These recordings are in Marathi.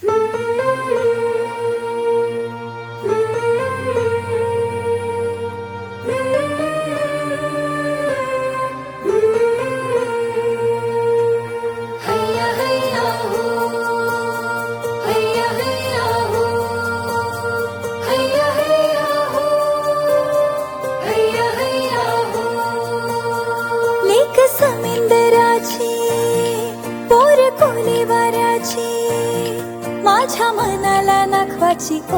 माझ्या मनाला नखवाची ओ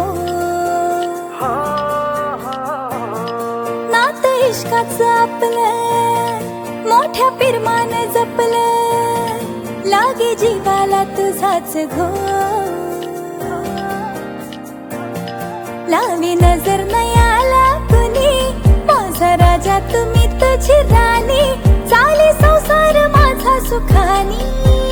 नात इश्काचं आपलं मोठ्या पिरमान जपलं लागे जीवाला तुझाच घो लावी नजर नाही आला कुणी माझा राजा तुम्ही तुझी राणी चाले संसार माझा सुखानी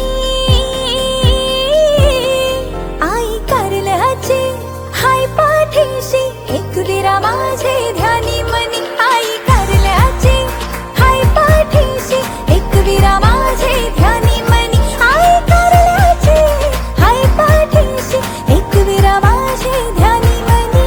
हाय पाठीशी एकविरा माझे ध्यानी मनी आई कारल्याची हाय पाठीशी एकविरा माझे ध्यानी मनी आई कारल्याची हाय पाठीशी एकविरा माझे ध्यानी मनी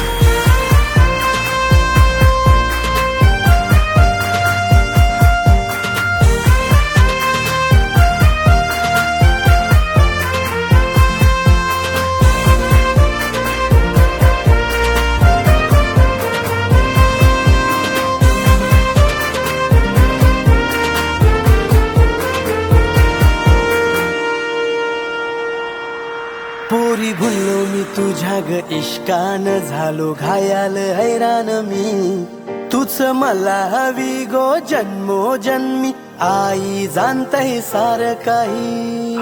पोरी भुललो मी तुझ्या ग इश्कान झालो घायाल हैराण मी तूच मला हवी गो जन्मो जन्मी आई जाणतय सार काही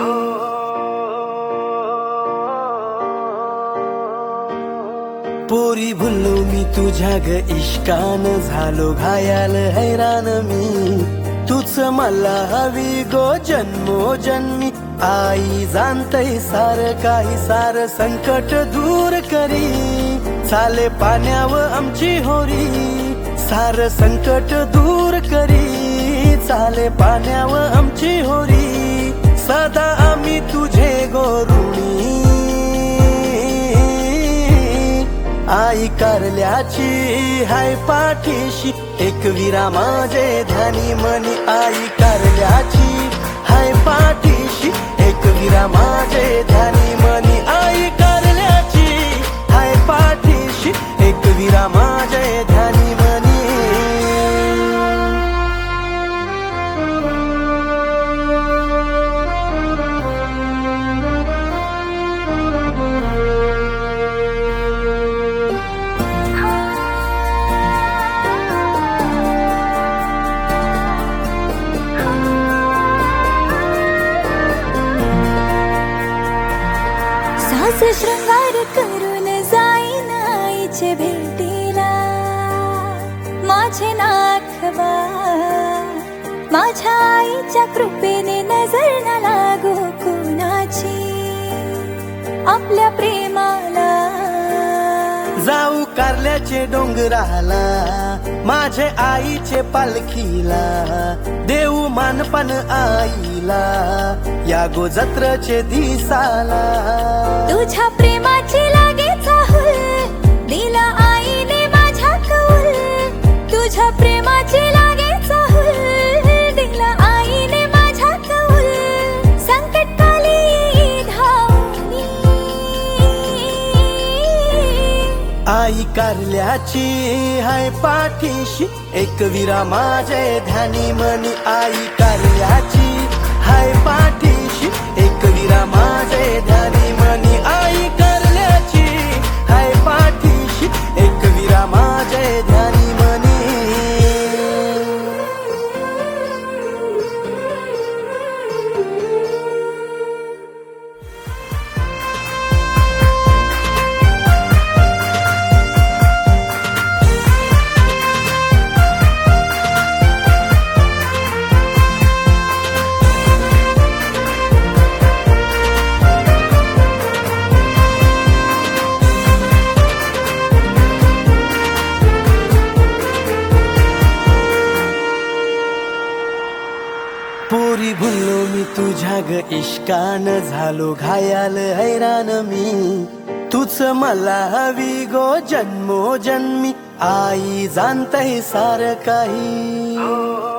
पोरी भुललो मी तुझ्या ग इश्कान झालो घायाल हैराण मी तूच मला हवी गो जन्मो जन्मी आई जाणतय सार काही सार संकट दूर करी चाले पाण्यावर आमची होरी सार संकट दूर करी चाले पाण्यावर आमची होरी सदा आम्ही तुझे गोरुणी आई कारल्याची हाय पाठीशी एकविरा माझे ध्यानी मनी आई कारल्याची हाय पाठीशी एकविरा माझे ध्यानी मनी आई कारल्याची हाय पाठीशी एकविरा माझे ध्यानी मनी शृंगार करून जाईन आईचे भेटीला माझे नाखबा माझ्या आईच्या कृपेने नजर न लागो कुणाची आपल्या प्रेमाला जाऊ कारल्याचे डोंगराला माझे आईचे पालखीला देऊ मानपण आईला या गोजत्रचे दिसाला तुझ्या प्रेमाची लागे चाहूल दिला आईने माझ्या कौल तुझ्या प्रेमाची लागे चाहूल दिला आईने माझ्या कौल संकटकाली धावली आई कारल्याची हाय पाठीशी एकविरा माझे ध्यानी मनी आई कारल्याची हाय पाठीशी एकविरा माझे ध्यानी मनी आई कारल्याची हाय पाठीशी एकविरा माझे ध्यानी मनी तुझ्या ग इश्कान झालो घायाल हैराण मी तूच मला हवी गो जन्मोजन्मी आई जाणतंय सार काही